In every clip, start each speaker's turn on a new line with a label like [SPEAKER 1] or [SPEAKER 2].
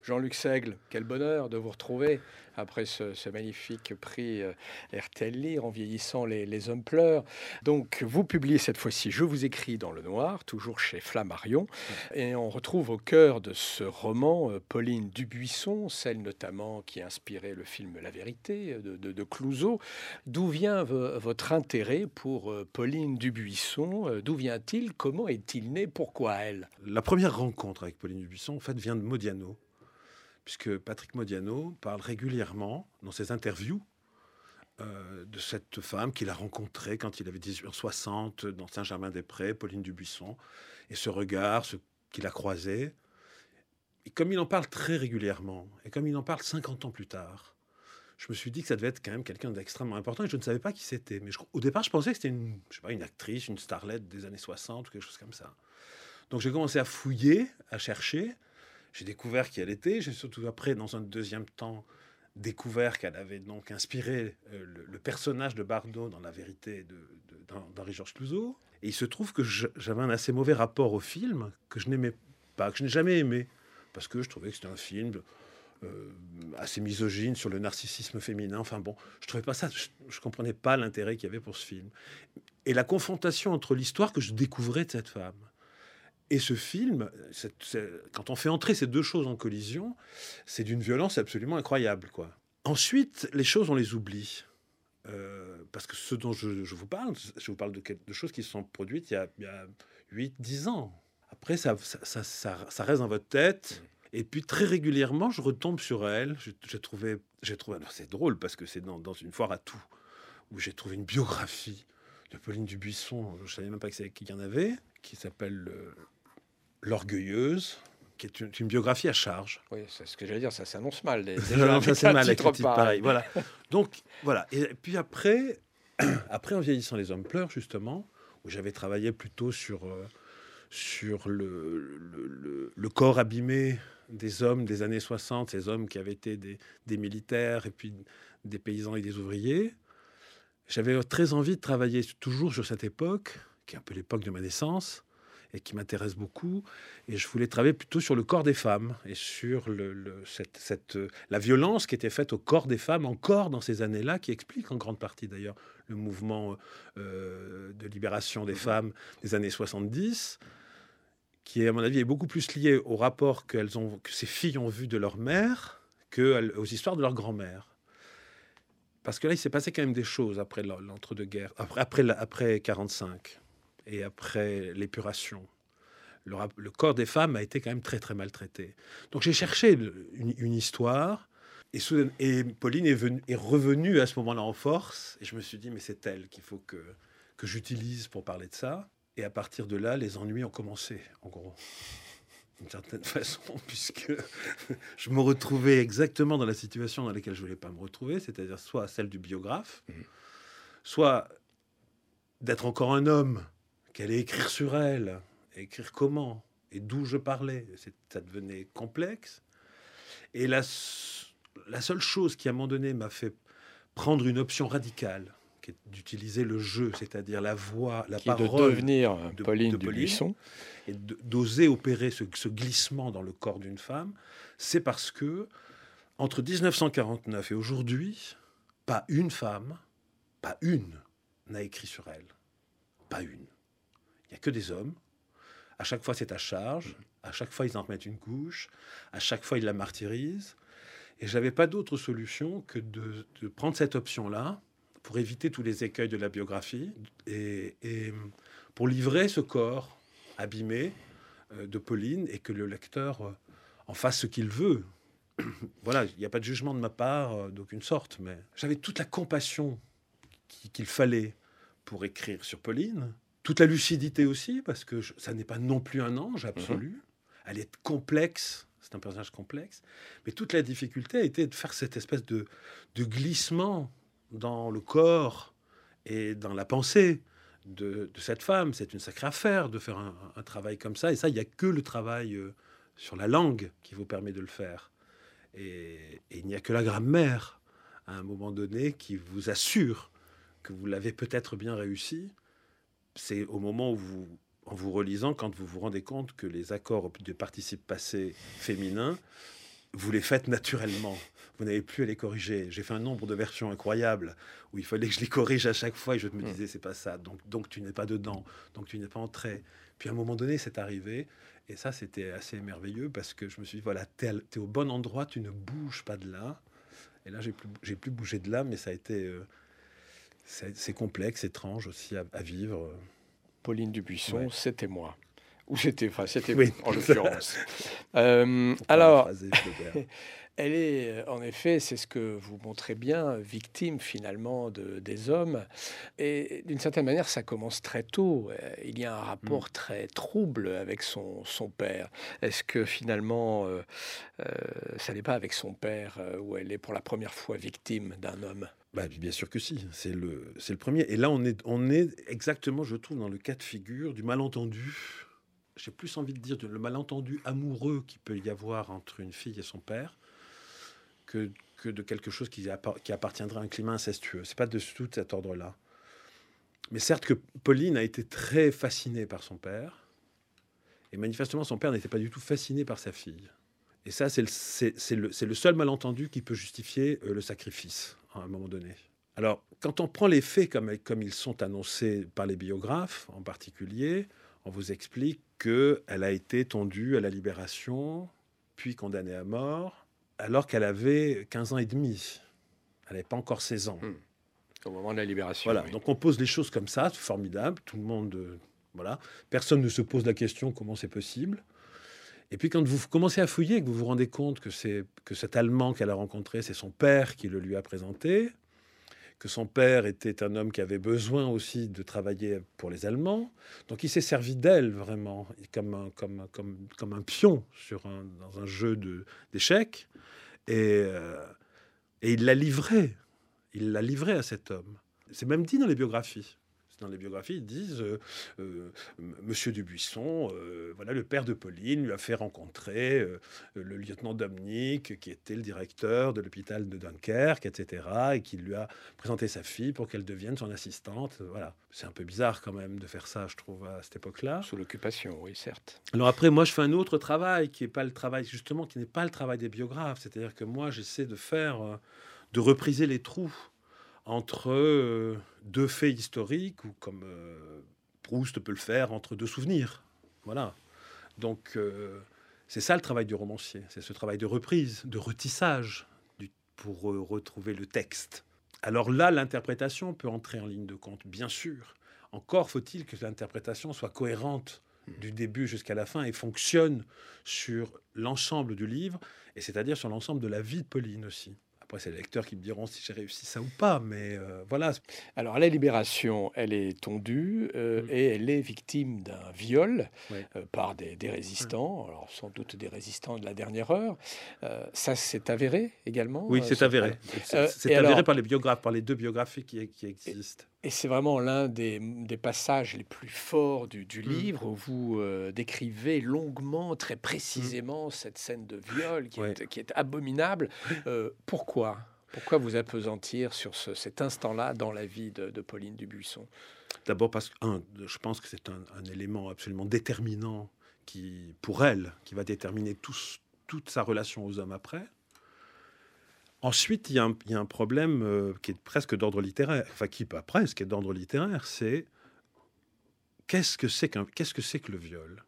[SPEAKER 1] Jean-Luc Seigle, quel bonheur de vous retrouver après ce magnifique prix RTL Lire, En vieillissant, les hommes pleurent. Donc, vous publiez cette fois-ci Je vous écris dans le noir, toujours chez Flammarion. Et on retrouve au cœur de ce roman Pauline Dubuisson, celle notamment qui a inspiré le film La Vérité de Clouzot. D'où vient votre intérêt pour Pauline Dubuisson? D'où vient-il? Comment est-il né? Pourquoi elle?
[SPEAKER 2] La première rencontre avec Pauline Dubuisson, en fait, vient de Modiano, puisque Patrick Modiano parle régulièrement dans ses interviews de cette femme qu'il a rencontrée quand il avait 1860 dans Saint-Germain-des-Prés, Pauline Dubuisson, et ce regard, ce qu'il a croisé. Et comme il en parle très régulièrement, et comme il en parle 50 ans plus tard, je me suis dit que ça devait être quand même quelqu'un d'extrêmement important, et je ne savais pas qui c'était. Mais au départ, je pensais que c'était une actrice, une starlette des années 60 ou quelque chose comme ça. Donc j'ai commencé à fouiller, à chercher. J'ai découvert qui elle était. J'ai surtout après, dans un deuxième temps, découvert qu'elle avait donc inspiré le personnage de Bardot dans La Vérité d'Henri-Georges Clouzot. Et il se trouve que j'avais un assez mauvais rapport au film, que je n'aimais pas, que je n'ai jamais aimé, parce que je trouvais que c'était un film assez misogyne sur le narcissisme féminin. Enfin bon, je trouvais pas ça, je comprenais pas l'intérêt qu'il y avait pour ce film. Et la confrontation entre l'histoire que je découvrais de cette femme et ce film, quand on fait entrer ces deux choses en collision, c'est d'une violence absolument incroyable, quoi. Ensuite, les choses, on les oublie. Parce que ce dont je vous parle de choses qui se sont produites il y a 8-10 ans. Après, ça reste dans votre tête. Et puis, très régulièrement, je retombe sur elle. J'ai trouvé... Alors, c'est drôle, parce que c'est dans une foire à tout, où j'ai trouvé une biographie de Pauline Dubuisson. Je ne savais même pas qu'il y en avait, qui s'appelle... L'Orgueilleuse, qui est une biographie à charge.
[SPEAKER 1] Oui, c'est ce que j'allais dire, ça s'annonce mal.
[SPEAKER 2] Déjà,
[SPEAKER 1] Avec
[SPEAKER 2] c'est
[SPEAKER 1] un
[SPEAKER 2] mal avec
[SPEAKER 1] titre
[SPEAKER 2] le titre pareil.
[SPEAKER 1] pareil.
[SPEAKER 2] Voilà. Donc, voilà. Et puis après, En vieillissant, les hommes pleurent, justement, où j'avais travaillé plutôt sur le corps abîmé des hommes des années 60, ces hommes qui avaient été des militaires et puis des paysans et des ouvriers. J'avais très envie de travailler toujours sur cette époque, qui est un peu l'époque de ma naissance, et qui m'intéresse beaucoup. Et je voulais travailler plutôt sur le corps des femmes et sur la violence qui était faite au corps des femmes encore dans ces années-là, qui explique en grande partie d'ailleurs le mouvement de libération des femmes des années 70, qui, à mon avis, est beaucoup plus lié au rapport que ces filles ont vu de leur mère qu'aux histoires de leur grand-mère. Parce que là, il s'est passé quand même des choses après l'entre-deux-guerres, après 45 et après l'épuration. Le corps des femmes a été quand même très, très maltraité. Donc j'ai cherché une histoire, et Pauline est revenue à ce moment-là en force, et je me suis dit, mais c'est elle qu'il faut que j'utilise pour parler de ça. Et à partir de là, les ennuis ont commencé, en gros, d'une certaine façon, puisque je me retrouvais exactement dans la situation dans laquelle je ne voulais pas me retrouver, c'est-à-dire soit celle du biographe, soit d'être encore un homme qui allait écrire sur elle, écrire comment et d'où je parlais. Ça devenait complexe. Et la seule chose qui, à un moment donné, m'a fait prendre une option radicale, qui est d'utiliser le jeu, c'est-à-dire la voix, la parole,
[SPEAKER 1] de devenir Pauline
[SPEAKER 2] de Pauline,
[SPEAKER 1] Dubuisson,
[SPEAKER 2] et d'oser opérer ce glissement dans le corps d'une femme, c'est parce que entre 1949 et aujourd'hui, pas une femme, pas une, n'a écrit sur elle. Pas une. Il n'y a que des hommes. À chaque fois, c'est à charge. À chaque fois, ils en remettent une couche. À chaque fois, ils la martyrisent. Et je n'avais pas d'autre solution que de prendre cette option-là pour éviter tous les écueils de la biographie et pour livrer ce corps abîmé de Pauline et que le lecteur en fasse ce qu'il veut. Voilà, il n'y a pas de jugement de ma part d'aucune sorte, mais j'avais toute la compassion qu'il fallait pour écrire sur Pauline, toute la lucidité aussi, parce que ça n'est pas non plus un ange absolu. Elle est complexe, c'est un personnage complexe, mais toute la difficulté a été de faire cette espèce de glissement dans le corps et dans la pensée de cette femme. C'est une sacrée affaire de faire un travail comme ça, et ça, il n'y a que le travail sur la langue qui vous permet de le faire. Et il n'y a que la grammaire, à un moment donné, qui vous assure que vous l'avez peut-être bien réussi. C'est au moment où en vous relisant, quand vous vous rendez compte que les accords de participe passé féminin vous les faites naturellement. Vous n'avez plus à les corriger. J'ai fait un nombre de versions incroyables où il fallait que je les corrige à chaque fois et je me disais, c'est pas ça. Donc tu n'es pas dedans. Donc tu n'es pas entré. Puis à un moment donné, c'est arrivé. Et ça, c'était assez merveilleux parce que je me suis dit, voilà, t'es au bon endroit, tu ne bouges pas de là. Et là, j'ai plus bougé de là, mais ça a été... c'est complexe, étrange aussi à vivre.
[SPEAKER 1] Pauline Dubuisson,
[SPEAKER 2] Ouais.
[SPEAKER 1] c'était moi. Ou c'était
[SPEAKER 2] Oui.
[SPEAKER 1] vous, en l'occurrence.
[SPEAKER 2] Pour
[SPEAKER 1] Alors,
[SPEAKER 2] paraphraser Flaubert.
[SPEAKER 1] elle est, en effet, c'est ce que vous montrez bien, victime finalement des hommes. Et d'une certaine manière, ça commence très tôt. Il y a un
[SPEAKER 2] Mm.
[SPEAKER 1] rapport très trouble avec son père. Est-ce que finalement, ça n'est pas avec son père où elle est pour la première fois victime d'un homme?
[SPEAKER 2] Bah, bien sûr que si, c'est le premier. Et là, on est exactement, je trouve, dans le cas de figure du malentendu. J'ai plus envie de dire le malentendu amoureux qu'il peut y avoir entre une fille et son père que de quelque chose qui appartiendrait à un climat incestueux. C'est pas de tout cet ordre-là. Mais certes que Pauline a été très fascinée par son père, et manifestement son père n'était pas du tout fasciné par sa fille. Et ça, c'est le seul malentendu qui peut justifier le sacrifice à un moment donné. Alors, quand on prend les faits comme ils sont annoncés par les biographes en particulier, on vous explique qu'elle a été tondue à la Libération, puis condamnée à mort, alors qu'elle avait 15 ans et demi. Elle n'avait pas encore 16 ans.
[SPEAKER 1] Au moment de la libération,
[SPEAKER 2] Voilà,
[SPEAKER 1] oui.
[SPEAKER 2] donc on pose les choses comme ça, c'est formidable, tout le monde... voilà, personne ne se pose la question comment c'est possible. Et puis quand vous commencez à fouiller, que vous vous rendez compte que cet Allemand qu'elle a rencontré, c'est son père qui le lui a présenté, que son père était un homme qui avait besoin aussi de travailler pour les Allemands, donc il s'est servi d'elle vraiment comme un pion dans un jeu d'échecs, et, et il l'a livré à cet homme. C'est même dit dans les biographies. Dans les biographies, ils disent Monsieur Dubuisson, voilà, le père de Pauline lui a fait rencontrer le lieutenant Dominique, qui était le directeur de l'hôpital de Dunkerque, etc., et qui lui a présenté sa fille pour qu'elle devienne son assistante. Voilà, c'est un peu bizarre quand même de faire ça, je trouve, à cette époque-là.
[SPEAKER 1] Sous l'occupation, oui, certes.
[SPEAKER 2] Alors après, moi, je fais un autre travail qui n'est pas le travail, justement, qui n'est pas le travail des biographes. C'est-à-dire que moi, j'essaie de repriser les trous entre deux faits historiques, ou comme Proust peut le faire, entre deux souvenirs. Voilà. Donc, c'est ça le travail du romancier. C'est ce travail de reprise, de retissage, pour retrouver le texte. Alors là, l'interprétation peut entrer en ligne de compte, bien sûr. Encore faut-il que l'interprétation soit cohérente du début jusqu'à la fin et fonctionne sur l'ensemble du livre, et c'est-à-dire sur l'ensemble de la vie de Pauline aussi. Après, c'est les lecteurs qui me diront si j'ai réussi ça ou pas, mais voilà.
[SPEAKER 1] Alors, à la Libération, elle est tondue et elle est victime d'un viol
[SPEAKER 2] Ouais.
[SPEAKER 1] par des résistants, alors sans doute des résistants de la dernière heure. Ça, c'est avéré également?
[SPEAKER 2] Oui, c'est avéré. C'est
[SPEAKER 1] et
[SPEAKER 2] avéré
[SPEAKER 1] alors,
[SPEAKER 2] par les biographes, par les deux biographies qui existent.
[SPEAKER 1] et c'est vraiment l'un des passages les plus forts du
[SPEAKER 2] Mm.
[SPEAKER 1] livre où vous décrivez longuement, très précisément cette scène de viol
[SPEAKER 2] Ouais.
[SPEAKER 1] qui est abominable. Pourquoi? Pourquoi vous appesantir sur cet instant-là dans la vie de Pauline Dubuisson?
[SPEAKER 2] D'abord parce que, je pense que c'est un élément absolument déterminant pour elle, qui va déterminer toute sa relation aux hommes après. Ensuite, il y a un problème qui est presque d'ordre littéraire, enfin qui pas presque, qui est d'ordre littéraire, c'est qu'est-ce que c'est que le viol?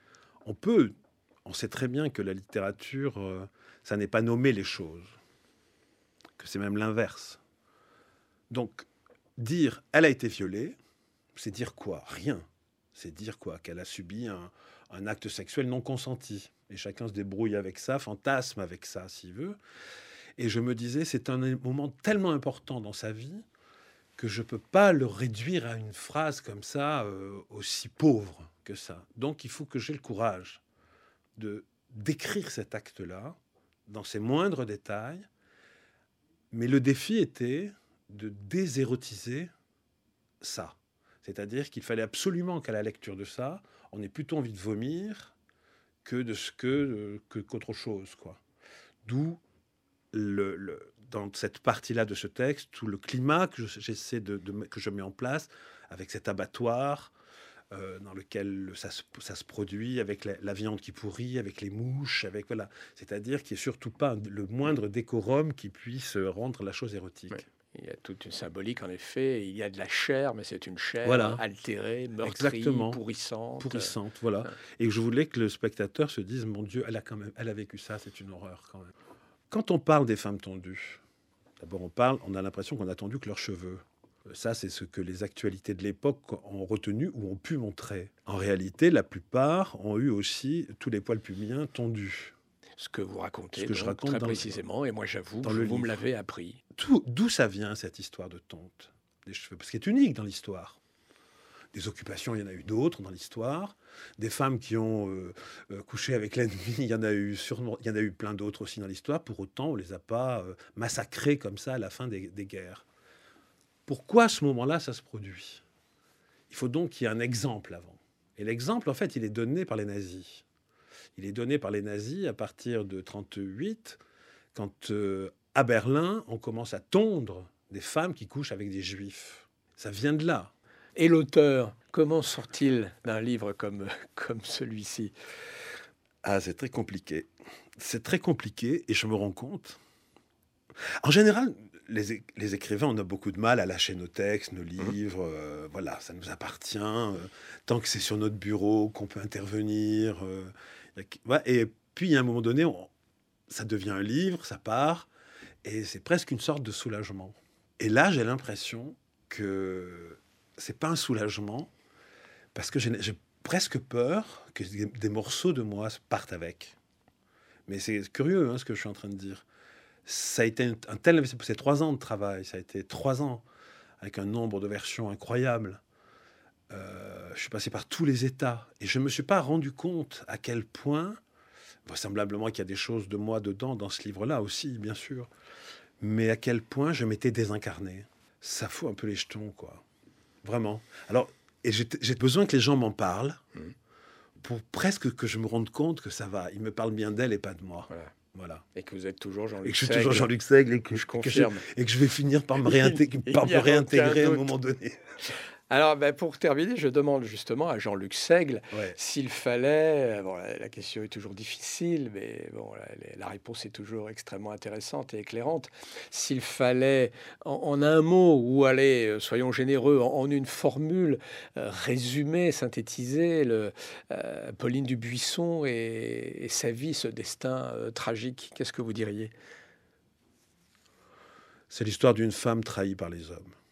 [SPEAKER 2] On sait très bien que la littérature, ça n'est pas nommer les choses, que c'est même l'inverse. Donc, dire « elle a été violée », c'est dire quoi? Rien. C'est dire quoi? Qu'elle a subi un acte sexuel non consenti. Et chacun se débrouille avec ça, fantasme avec ça, s'il veut. Et je me disais, c'est un moment tellement important dans sa vie que je ne peux pas le réduire à une phrase comme ça, aussi pauvre que ça. Donc, il faut que j'ai le courage de décrire cet acte-là dans ses moindres détails. Mais le défi était de désérotiser ça. C'est-à-dire qu'il fallait absolument qu'à la lecture de ça, on ait plutôt envie de vomir qu'autre chose, quoi. D'où dans cette partie-là de ce texte, tout le climat que j'essaie que je mets en place avec cet abattoir, dans lequel ça se produit, avec la viande qui pourrit, avec les mouches, avec voilà. C'est-à-dire qu'il n'y ait surtout pas le moindre décorum qui puisse rendre la chose érotique.
[SPEAKER 1] Oui. Il y a toute une symbolique, en effet. Il y a de la chair, mais c'est une chair
[SPEAKER 2] Voilà,
[SPEAKER 1] altérée, meurtrie,
[SPEAKER 2] exactement,
[SPEAKER 1] pourrissante.
[SPEAKER 2] pourrissante, voilà.
[SPEAKER 1] Hein.
[SPEAKER 2] Et je voulais que le spectateur se dise, mon Dieu, elle a vécu ça, c'est une horreur quand même. Quand on parle des femmes tondues, d'abord on a l'impression qu'on a tendu que leurs cheveux. Ça, c'est ce que les actualités de l'époque ont retenu ou ont pu montrer. En réalité, la plupart ont eu aussi tous les poils pubiens tondus.
[SPEAKER 1] Ce que vous racontez,
[SPEAKER 2] Ce que je
[SPEAKER 1] donc,
[SPEAKER 2] raconte
[SPEAKER 1] très
[SPEAKER 2] dans
[SPEAKER 1] précisément, et moi j'avoue,
[SPEAKER 2] dans le
[SPEAKER 1] vous me
[SPEAKER 2] livre.
[SPEAKER 1] l'avez appris.
[SPEAKER 2] D'où ça vient, cette histoire de tonte des cheveux? Parce qu'elle est unique dans l'histoire. Des occupations, il y en a eu d'autres dans l'histoire. Des femmes qui ont couché avec l'ennemi, il y en a eu sûrement, il y en a eu plein d'autres aussi dans l'histoire. Pour autant, on ne les a pas massacrées comme ça à la fin des guerres. Pourquoi à ce moment-là, ça se produit? Il faut donc qu'il y ait un exemple avant. Et l'exemple, en fait, il est donné par les nazis. Il est donné par les nazis à partir de 1938, quand à Berlin, on commence à tondre des femmes qui couchent avec des juifs. Ça vient de là.
[SPEAKER 1] Et l'auteur, comment sort-il d'un livre comme celui-ci?
[SPEAKER 2] Ah, c'est très compliqué. C'est très compliqué et je me rends compte. En général, les écrivains, on a beaucoup de mal à lâcher nos textes, nos livres. Voilà, ça nous appartient. Tant que c'est sur notre bureau, qu'on peut intervenir. Ouais, et puis, à un moment donné, ça devient un livre, ça part. Et c'est presque une sorte de soulagement. Et là, j'ai l'impression que c'est pas un soulagement, parce que j'ai presque peur que des morceaux de moi partent avec. Mais c'est curieux, hein, ce que je suis en train de dire. Ça a été un tel... C'est 3 ans de travail, ça a été 3 ans, avec un nombre de versions incroyable. Je suis passé par tous les états, et je ne me suis pas rendu compte à quel point, vraisemblablement qu'il y a des choses de moi dedans, dans ce livre-là aussi, bien sûr, mais à quel point je m'étais désincarné. Ça fout un peu les jetons, quoi. Vraiment. Alors, et j'ai besoin que les gens m'en parlent pour presque que je me rende compte que ça va. Ils me parlent bien d'elle et pas de moi. Voilà.
[SPEAKER 1] Et que vous êtes toujours Jean-Luc
[SPEAKER 2] Et que je
[SPEAKER 1] Seigle.
[SPEAKER 2] suis toujours Jean-Luc Seigle et
[SPEAKER 1] Je confirme.
[SPEAKER 2] et que je vais finir par me
[SPEAKER 1] Il n'y a
[SPEAKER 2] réintégrer à
[SPEAKER 1] aucun
[SPEAKER 2] un
[SPEAKER 1] doute.
[SPEAKER 2] moment donné.
[SPEAKER 1] Alors, pour terminer, je demande justement à Jean-Luc Seigle
[SPEAKER 2] Ouais.
[SPEAKER 1] s'il fallait... Bon, la question est toujours difficile, mais bon, la réponse est toujours extrêmement intéressante et éclairante. S'il fallait, en un mot, ou allez, soyons généreux, en une formule, résumer, synthétiser Pauline Dubuisson et sa vie, ce destin tragique, qu'est-ce que vous diriez?
[SPEAKER 2] C'est l'histoire d'une femme trahie par les hommes.